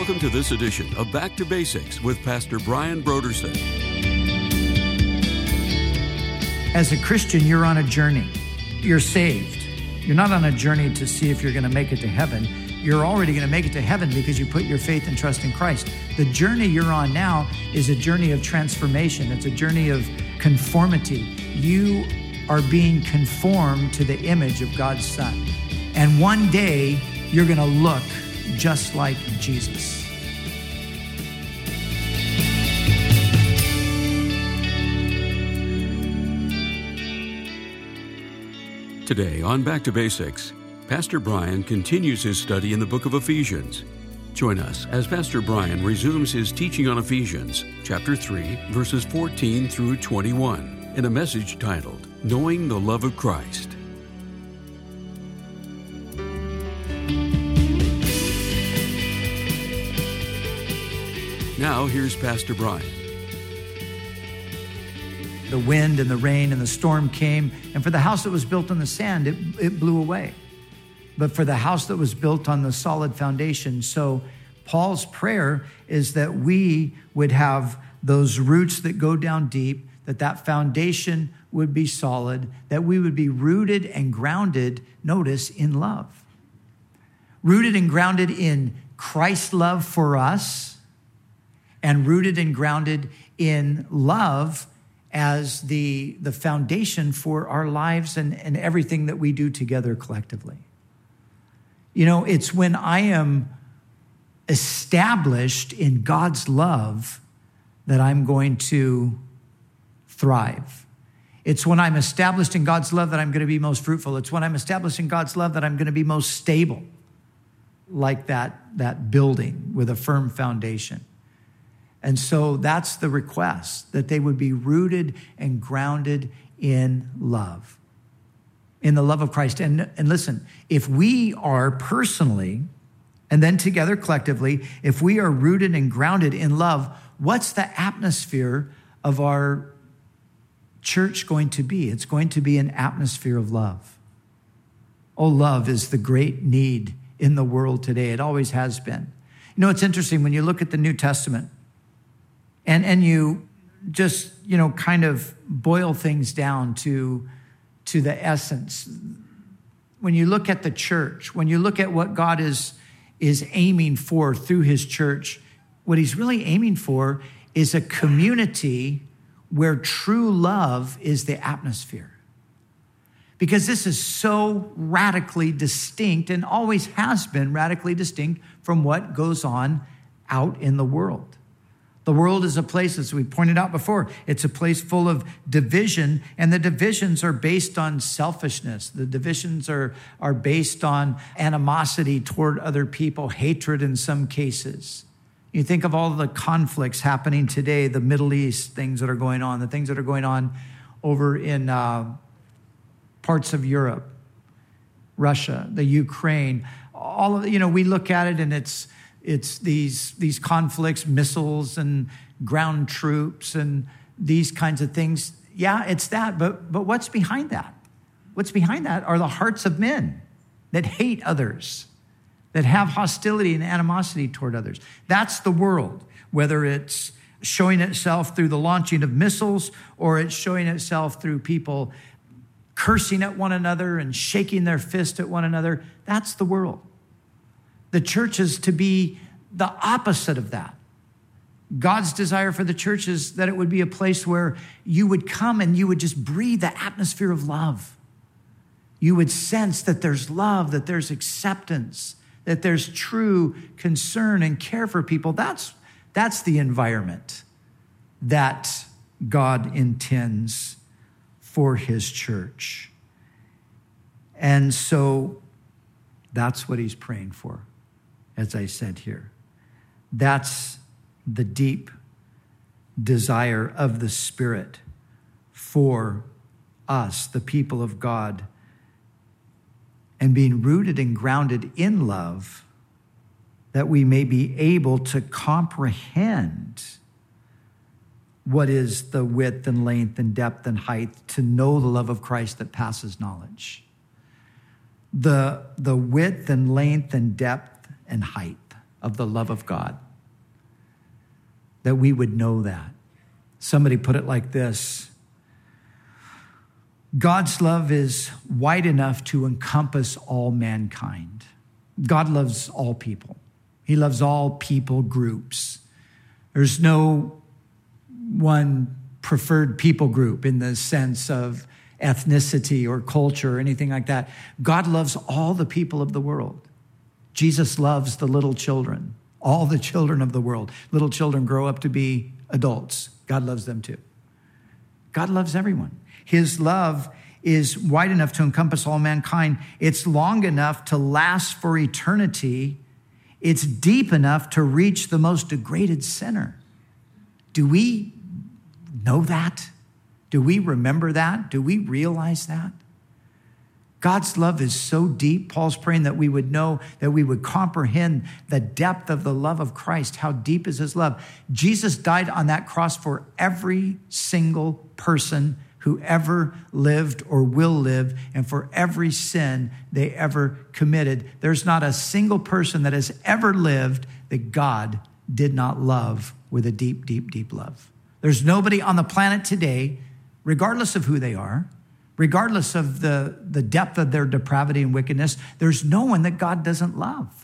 Welcome to this edition of Back to Basics with Pastor Brian Brodersen. As a Christian, you're on a journey. You're saved. You're not on a journey to see if you're going to make it to heaven. You're already going to make it to heaven because you put your faith and trust in Christ. The journey you're on now is a journey of transformation. It's a journey of conformity. You are being conformed to the image of God's Son. And one day, you're going to look just like Jesus. Today on Back to Basics, Pastor Brian continues his study in the book of Ephesians. Join us as Pastor Brian resumes his teaching on Ephesians, chapter 3, verses 14 through 21, in a message titled, Knowing the Love of Christ. Now, here's Pastor Brian. The wind and the rain and the storm came, and for the house that was built on the sand, it blew away. But for the house that was built on the solid foundation, so Paul's prayer is that we would have those roots that go down deep, that foundation would be solid, that we would be rooted and grounded, notice, in love. Rooted and grounded in Christ's love for us, and rooted and grounded in love as the foundation for our lives and everything that we do together collectively. You know, it's when I am established in God's love that I'm going to thrive. It's when I'm established in God's love that I'm going to be most fruitful. It's when I'm established in God's love that I'm going to be most stable, like that building with a firm foundation. And so that's the request, that they would be rooted and grounded in love, in the love of Christ. And listen, if we are personally, and then together collectively, if we are rooted and grounded in love, what's the atmosphere of our church going to be? It's going to be an atmosphere of love. Oh, love is the great need in the world today. It always has been. You know, it's interesting when you look at the New Testament, and you just, kind of boil things down to the essence. When you look at the church, when you look at what God is aiming for through his church, what he's really aiming for is a community where true love is the atmosphere. Because this is so radically distinct and always has been radically distinct from what goes on out in the world. The world is a place, as we pointed out before, it's a place full of division, and the divisions are based on selfishness. The divisions are based on animosity toward other people, hatred in some cases. You think of all the conflicts happening today, the Middle East, things that are going on, the things that are going on over in parts of Europe, Russia, the Ukraine, all of we look at it and it's these conflicts, missiles and ground troops and these kinds of things. Yeah, it's that, but what's behind that? What's behind that are the hearts of men that hate others, that have hostility and animosity toward others. That's the world, whether it's showing itself through the launching of missiles or it's showing itself through people cursing at one another and shaking their fist at one another. That's the world. The church is to be the opposite of that. God's desire for the church is that it would be a place where you would come and you would just breathe the atmosphere of love. You would sense that there's love, that there's acceptance, that there's true concern and care for people. That's the environment that God intends for his church. And so that's what he's praying for. As I said here, that's the deep desire of the Spirit for us, the people of God, and being rooted and grounded in love, that we may be able to comprehend what is the width and length and depth and height, to know the love of Christ that passes knowledge. The width and length and depth and height. of the love of God. That we would know that. Somebody put it like this: God's love is wide enough to encompass all mankind. God loves all people. He loves all people groups. There's no one preferred people group in the sense of ethnicity or culture or anything like that. God loves all the people of the world. Jesus loves the little children, all the children of the world. Little children grow up to be adults. God loves them too. God loves everyone. His love is wide enough to encompass all mankind. It's long enough to last for eternity. It's deep enough to reach the most degraded sinner. Do we know that? Do we remember that? Do we realize that? God's love is so deep. Paul's praying that we would know, that we would comprehend the depth of the love of Christ. How deep is his love? Jesus died on that cross for every single person who ever lived or will live, and for every sin they ever committed. There's not a single person that has ever lived that God did not love with a deep, deep, deep love. There's nobody on the planet today, regardless of who they are, regardless of the depth of their depravity and wickedness, there's no one that God doesn't love.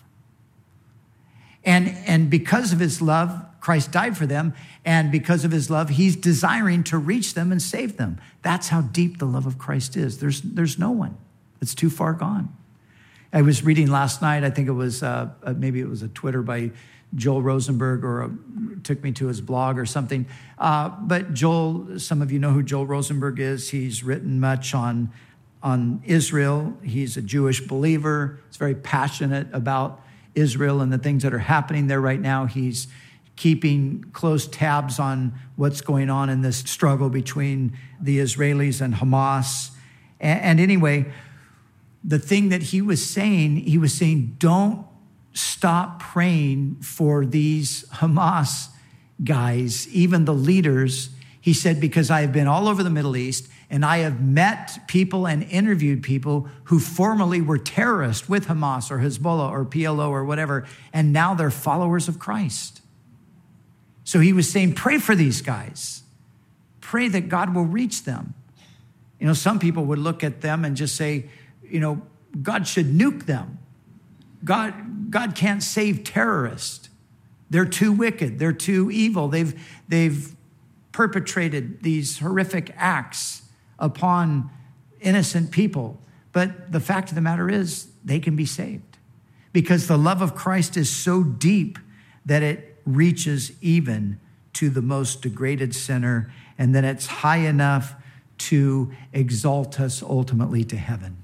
And because of his love, Christ died for them. And because of his love, he's desiring to reach them and save them. That's how deep the love of Christ is. There's no one that's too far gone. I was reading last night, I think it was, maybe it was a Twitter by Joel Rosenberg, or took me to his blog or something. But Joel, some of you know who Joel Rosenberg is. He's written much on Israel. He's a Jewish believer. He's very passionate about Israel and the things that are happening there right now. He's keeping close tabs on what's going on in this struggle between the Israelis and Hamas. And anyway, the thing that he was saying, don't stop praying for these Hamas guys, even the leaders. He said, because I have been all over the Middle East and I have met people and interviewed people who formerly were terrorists with Hamas or Hezbollah or PLO or whatever, and now they're followers of Christ. So he was saying, pray for these guys. Pray that God will reach them. You know, some people would look at them and just say, you know, God should nuke them. God can't save terrorists. They're too wicked. They're too evil. They've perpetrated these horrific acts upon innocent people. But the fact of the matter is, they can be saved because the love of Christ is so deep that it reaches even to the most degraded sinner, and then it's high enough to exalt us ultimately to heaven.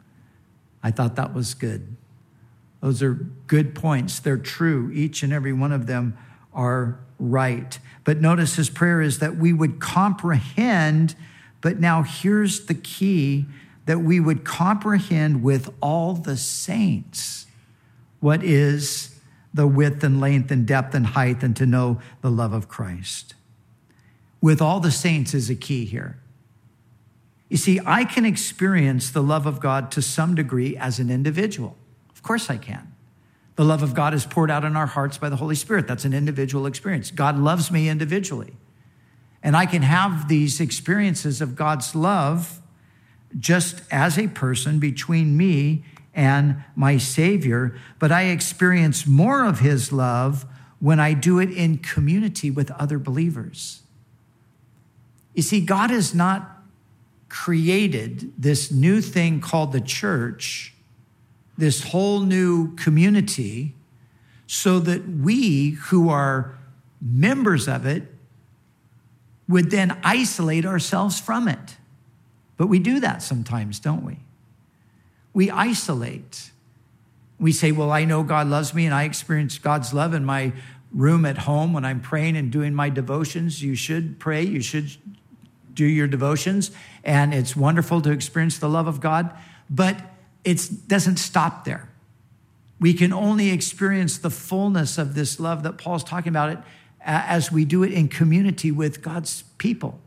I thought that was good. Those are good points. They're true. Each and every one of them are right. But notice his prayer is that we would comprehend, but now here's the key, that we would comprehend with all the saints what is the width and length and depth and height, and to know the love of Christ. With all the saints is a key here. You see, I can experience the love of God to some degree as an individual. Of course I can. The love of God is poured out in our hearts by the Holy Spirit. That's an individual experience. God loves me individually. And I can have these experiences of God's love just as a person between me and my Savior. But I experience more of his love when I do it in community with other believers. You see, God has not created this new thing called the church, this whole new community, so that we who are members of it would then isolate ourselves from it. But we do that sometimes, don't we? We isolate. We say, well, I know God loves me and I experience God's love in my room at home when I'm praying and doing my devotions. You should pray. You should do your devotions. And it's wonderful to experience the love of God. But it doesn't stop there. We can only experience the fullness of this love that Paul's talking about it as we do it in community with God's people.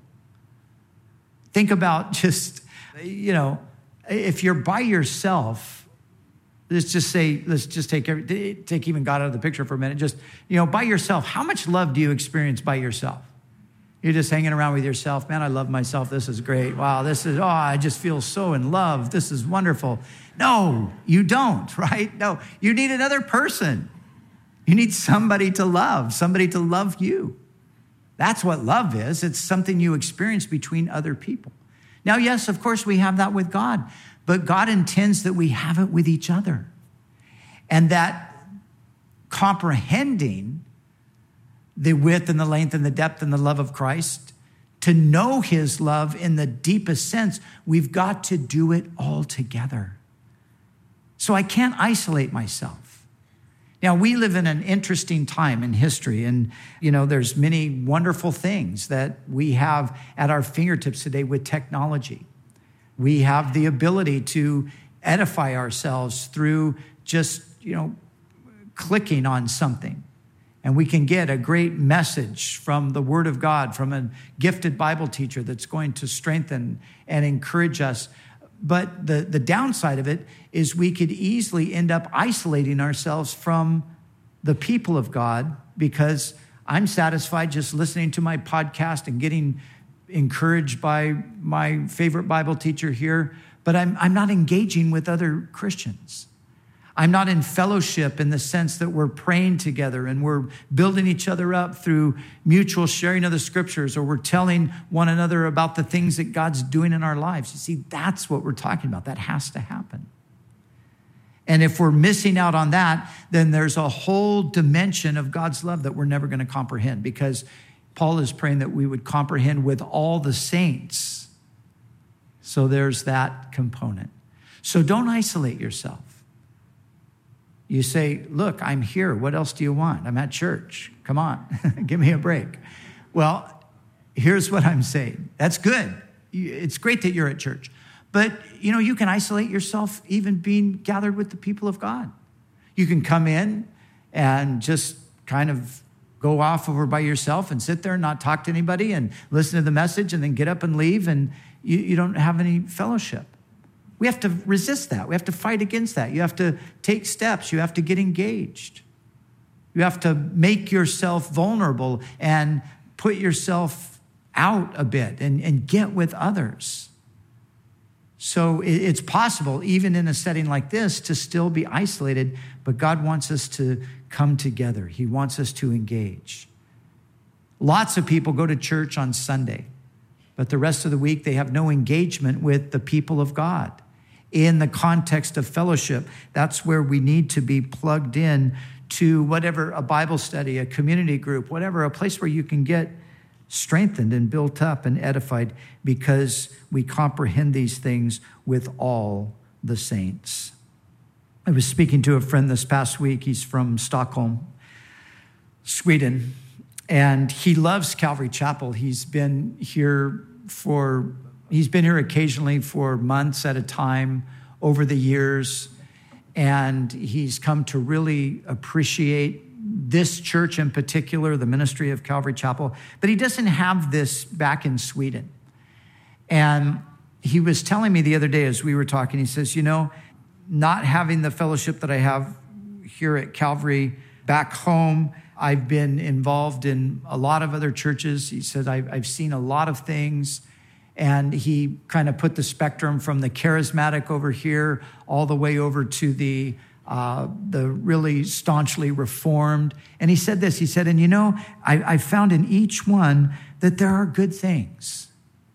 Think about just, if you're by yourself, let's just take even God out of the picture for a minute. Just, by yourself, how much love do you experience by yourself? You're just hanging around with yourself. Man, I love myself. This is great. Wow, I just feel so in love. This is wonderful. No, you don't, right? No, you need another person. You need somebody to love you. That's what love is. It's something you experience between other people. Now, yes, of course, we have that with God, but God intends that we have it with each other. And that comprehending the width and the length and the depth and the love of Christ, to know his love in the deepest sense, we've got to do it all together. So I can't isolate myself. Now, we live in an interesting time in history, and, there's many wonderful things that we have at our fingertips today with technology. We have the ability to edify ourselves through just, clicking on something. And we can get a great message from the Word of God, from a gifted Bible teacher that's going to strengthen and encourage us. But the downside of it is we could easily end up isolating ourselves from the people of God, because I'm satisfied just listening to my podcast and getting encouraged by my favorite Bible teacher here, but I'm not engaging with other Christians. I'm not in fellowship in the sense that we're praying together and we're building each other up through mutual sharing of the scriptures, or we're telling one another about the things that God's doing in our lives. You see, that's what we're talking about. That has to happen. And if we're missing out on that, then there's a whole dimension of God's love that we're never going to comprehend, because Paul is praying that we would comprehend with all the saints. So there's that component. So don't isolate yourself. You say, look, I'm here. What else do you want? I'm at church. Come on, give me a break. Well, here's what I'm saying. That's good. It's great that you're at church. But, you can isolate yourself even being gathered with the people of God. You can come in and just kind of go off over by yourself and sit there and not talk to anybody and listen to the message and then get up and leave, and you don't have any fellowship. We have to resist that. We have to fight against that. You have to take steps. You have to get engaged. You have to make yourself vulnerable and put yourself out a bit and get with others. So it's possible, even in a setting like this, to still be isolated, but God wants us to come together. He wants us to engage. Lots of people go to church on Sunday, but the rest of the week they have no engagement with the people of God. In the context of fellowship, that's where we need to be plugged in to whatever, a Bible study, a community group, whatever, a place where you can get strengthened and built up and edified, because we comprehend these things with all the saints. I was speaking to a friend this past week. He's from Stockholm, Sweden, and he loves Calvary Chapel. He's been here occasionally for months at a time over the years, and he's come to really appreciate this church in particular, the ministry of Calvary Chapel, but he doesn't have this back in Sweden. And he was telling me the other day as we were talking, he says, not having the fellowship that I have here at Calvary back home, I've been involved in a lot of other churches. He said, I've seen a lot of things. And he kind of put the spectrum from the charismatic over here all the way over to the really staunchly reformed. And he said this, he said, I found in each one that there are good things.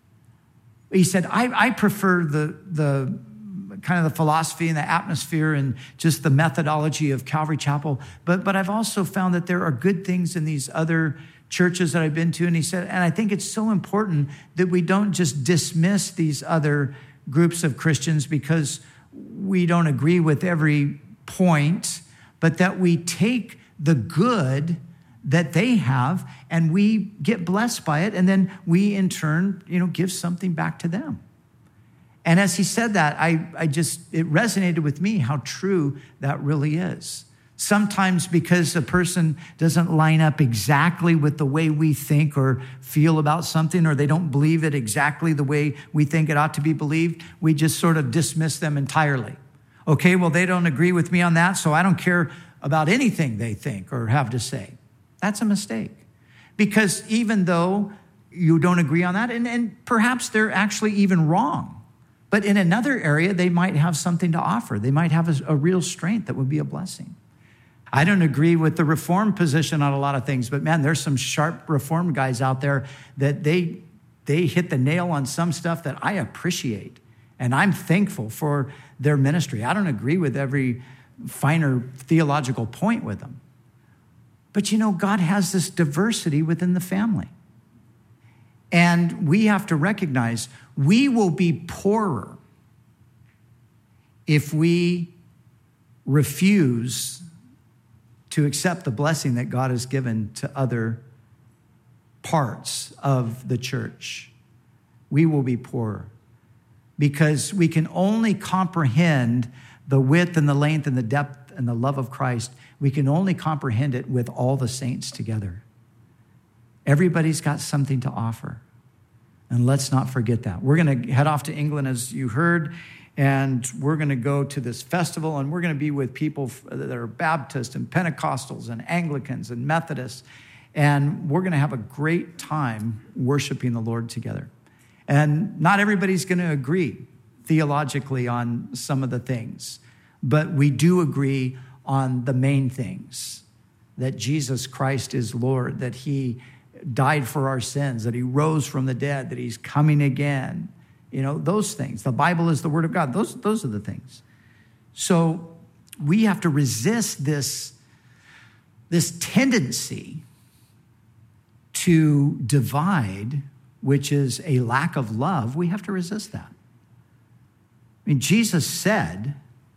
He said, I prefer the kind of the philosophy and the atmosphere and just the methodology of Calvary Chapel. But I've also found that there are good things in these other churches that I've been to. And he said, and I think it's so important that we don't just dismiss these other groups of Christians because we don't agree with every point, but that we take the good that they have and we get blessed by it. And then we in turn, give something back to them. And as he said that, it resonated with me how true that really is. Sometimes because a person doesn't line up exactly with the way we think or feel about something, or they don't believe it exactly the way we think it ought to be believed, we just sort of dismiss them entirely. Okay, well, they don't agree with me on that, so I don't care about anything they think or have to say. That's a mistake. Because even though you don't agree on that, and perhaps they're actually even wrong, but in another area, they might have something to offer. They might have a real strength that would be a blessing. I don't agree with the Reformed position on a lot of things, but man, there's some sharp Reformed guys out there that they hit the nail on some stuff that I appreciate. And I'm thankful for their ministry. I don't agree with every finer theological point with them. But you know, God has this diversity within the family. And we have to recognize we will be poorer if we refuse to accept the blessing that God has given to other parts of the church. We will be poorer because we can only comprehend the width and the length and the depth and the love of Christ. We can only comprehend it with all the saints together. Everybody's got something to offer. And let's not forget that. We're going to head off to England, as you heard, and we're going to go to this festival, and we're going to be with people that are Baptists and Pentecostals and Anglicans and Methodists, and we're going to have a great time worshiping the Lord together. And not everybody's going to agree theologically on some of the things, but we do agree on the main things, that Jesus Christ is Lord, that he died for our sins, that he rose from the dead, that he's coming again. You know, those things. The Bible is the word of God. Those are the things. So we have to resist this tendency to divide, which is a lack of love. We have to resist that. I mean, Jesus said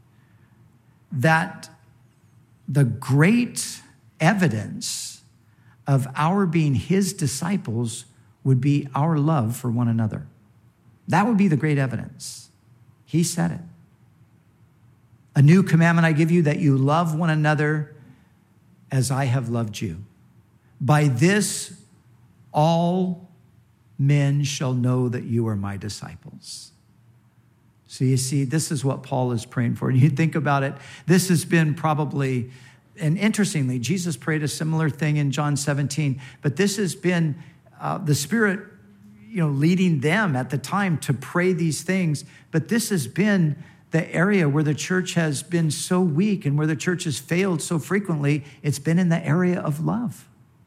that the great evidence of our being his disciples would be our love for one another. That would be the great evidence. He said it. A new commandment I give you, that you love one another as I have loved you. By this, all men shall know that you are my disciples. So you see, this is what Paul is praying for. And you think about it, this has been probably, and interestingly, Jesus prayed a similar thing in John 17, but this has been the Spirit, leading them at the time to pray these things. But this has been the area where the church has been so weak and where the church has failed so frequently. It's been in the area of love.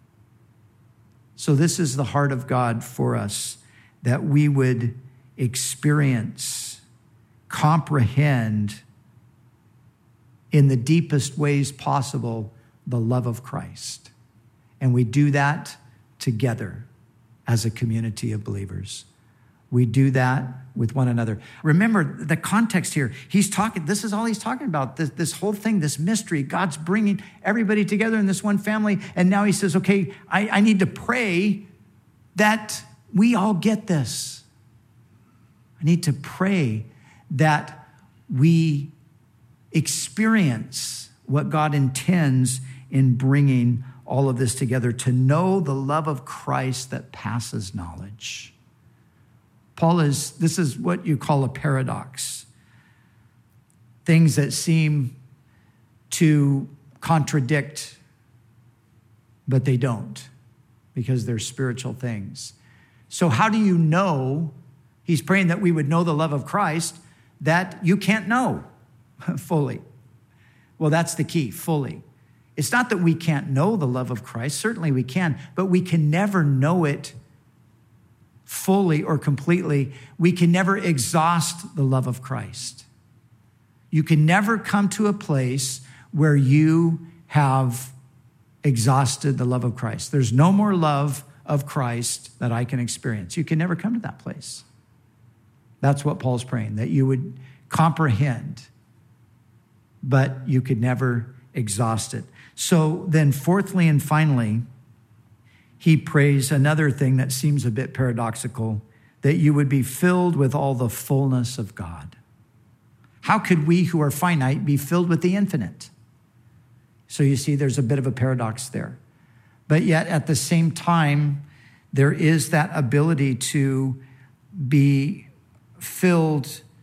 So this is the heart of God for us, that we would experience, comprehend in the deepest ways possible the love of Christ. And we do that together as a community of believers. We do that with one another. Remember the context here. This is all he's talking about, this whole thing, this mystery. God's bringing everybody together in this one family. And now he says, okay, I need to pray that we all get this. I need to pray that we experience what God intends in bringing all of this together, to know the love of Christ that passes knowledge. This is what you call a paradox. Things that seem to contradict, but they don't, because they're spiritual things. So how do you know? He's praying that we would know the love of Christ that you can't know fully. Well, that's the key, fully. It's not that we can't know the love of Christ. Certainly we can, but we can never know it fully or completely. We can never exhaust the love of Christ. You can never come to a place where you have exhausted the love of Christ. There's no more love of Christ that I can experience. You can never come to that place. That's what Paul's praying, that you would comprehend, but you could never exhaust it. So then fourthly and finally, he prays another thing that seems a bit paradoxical, that you would be filled with all the fullness of God. How could we who are finite be filled with the infinite? So you see, there's a bit of a paradox there. But yet at the same time, there is that ability to be filled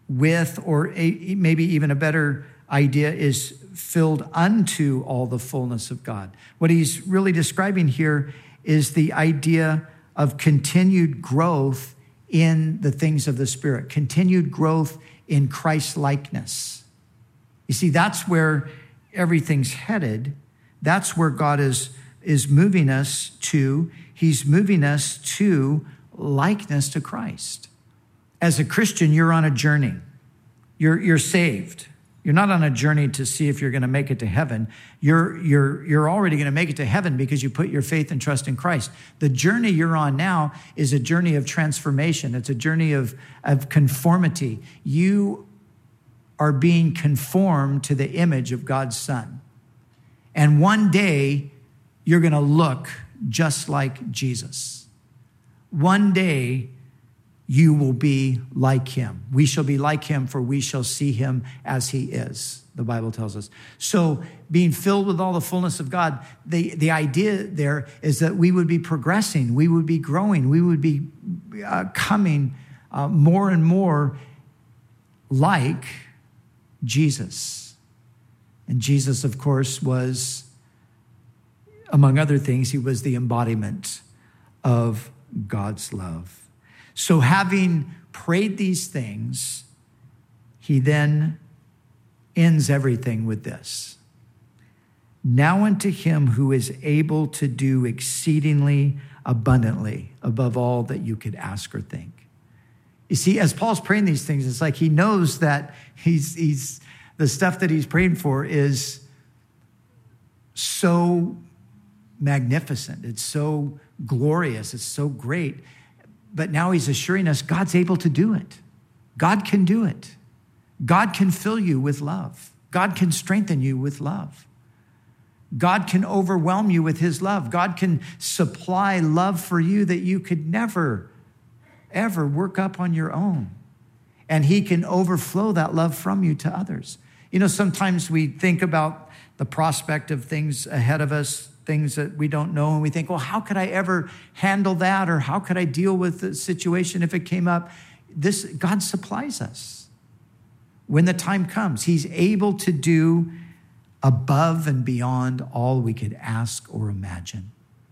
with, or maybe even a better idea is filled unto all the fullness of God. What he's really describing here is the idea of continued growth in the things of the Spirit, continued growth in Christ-likeness. You see, that's where everything's headed. That's where God is moving us to. He's moving us to likeness to Christ. As a Christian, you're on a journey. You're saved. You're not on a journey to see if you're going to make it to heaven. You're already going to make it to heaven because you put your faith and trust in Christ. The journey you're on now is a journey of transformation. It's a journey of conformity. You are being conformed to the image of God's Son. And one day, you're going to look just like Jesus. One day, you will be like him. We shall be like him, for we shall see him as he is, the Bible tells us. So being filled with all the fullness of God, the idea there is that we would be progressing, we would be growing, we would be coming more and more like Jesus. And Jesus, of course, was, among other things, he was the embodiment of God's love. So having prayed these things, he then ends everything with this. Now unto him who is able to do exceedingly abundantly above all that you could ask or think. You see, as Paul's praying these things, it's like he knows that he's the stuff that he's praying for is so magnificent. It's so glorious. It's so great. But now he's assuring us God's able to do it. God can do it. God can fill you with love. God can strengthen you with love. God can overwhelm you with his love. God can supply love for you that you could never, ever work up on your own. And he can overflow that love from you to others. You know, sometimes we think about the prospect of things ahead of us, things that we don't know, and we think, well, how could I ever handle that? Or how could I deal with the situation if it came up? God supplies us. When the time comes, he's able to do above and beyond all we could ask or imagine.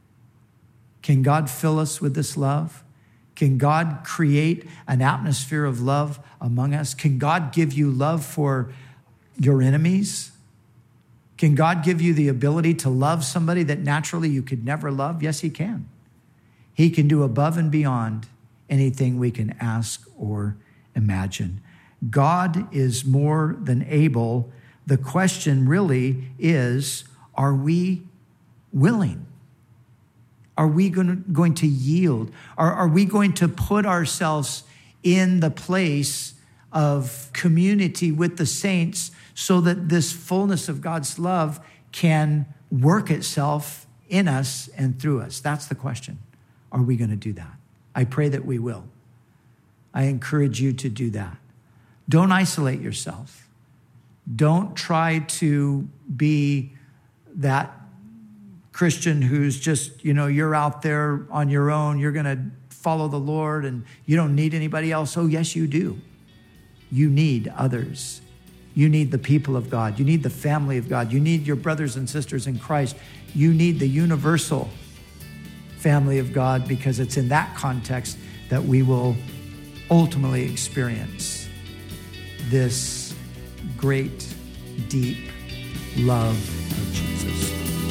Can God fill us with this love? Can God create an atmosphere of love among us? Can God give you love for your enemies? Can God give you the ability to love somebody that naturally you could never love? Yes, he can. He can do above and beyond anything we can ask or imagine. God is more than able. The question really is, are we willing? Are we going to yield? Are we going to put ourselves in the place of community with the saints so that this fullness of God's love can work itself in us and through us? That's the question. Are we going to do that? I pray that we will. I encourage you to do that. Don't isolate yourself. Don't try to be that Christian who's just, you're out there on your own. You're going to follow the Lord and you don't need anybody else. Oh, yes, you do. You need others. You need the people of God. You need the family of God. You need your brothers and sisters in Christ. You need the universal family of God, because it's in that context that we will ultimately experience this great, deep love of Jesus.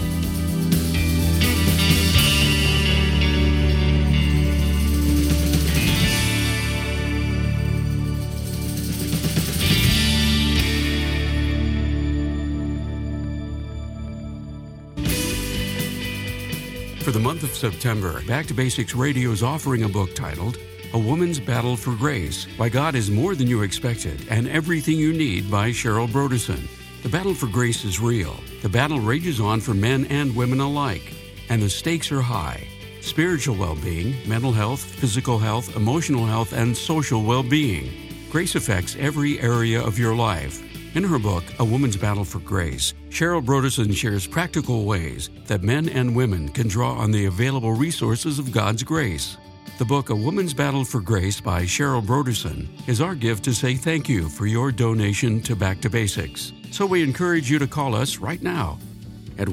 For the month of September, Back to Basics Radio is offering a book titled A Woman's Battle for Grace, Why God is More Than You Expected, and Everything You Need by Cheryl Brodersen. The battle for grace is real. The battle rages on for men and women alike, and the stakes are high. Spiritual well-being, mental health, physical health, emotional health, and social well-being. Grace affects every area of your life. In her book, A Woman's Battle for Grace, Cheryl Brodersen shares practical ways that men and women can draw on the available resources of God's grace. The book A Woman's Battle for Grace by Cheryl Broderson is our gift to say thank you for your donation to Back to Basics. So we encourage you to call us right now at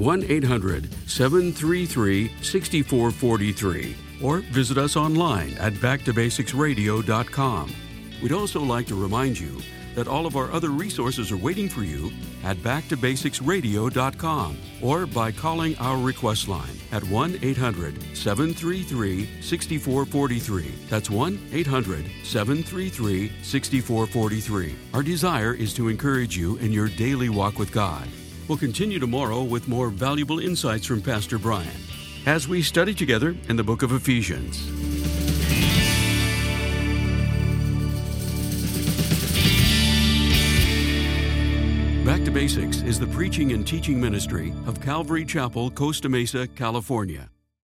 1-800-733-6443 or visit us online at backtobasicsradio.com. We'd also like to remind you that all of our other resources are waiting for you at backtobasicsradio.com or by calling our request line at 1-800-733-6443. That's 1-800-733-6443. Our desire is to encourage you in your daily walk with God. We'll continue tomorrow with more valuable insights from Pastor Brian as we study together in the book of Ephesians. Back to Basics is the preaching and teaching ministry of Calvary Chapel, Costa Mesa, California.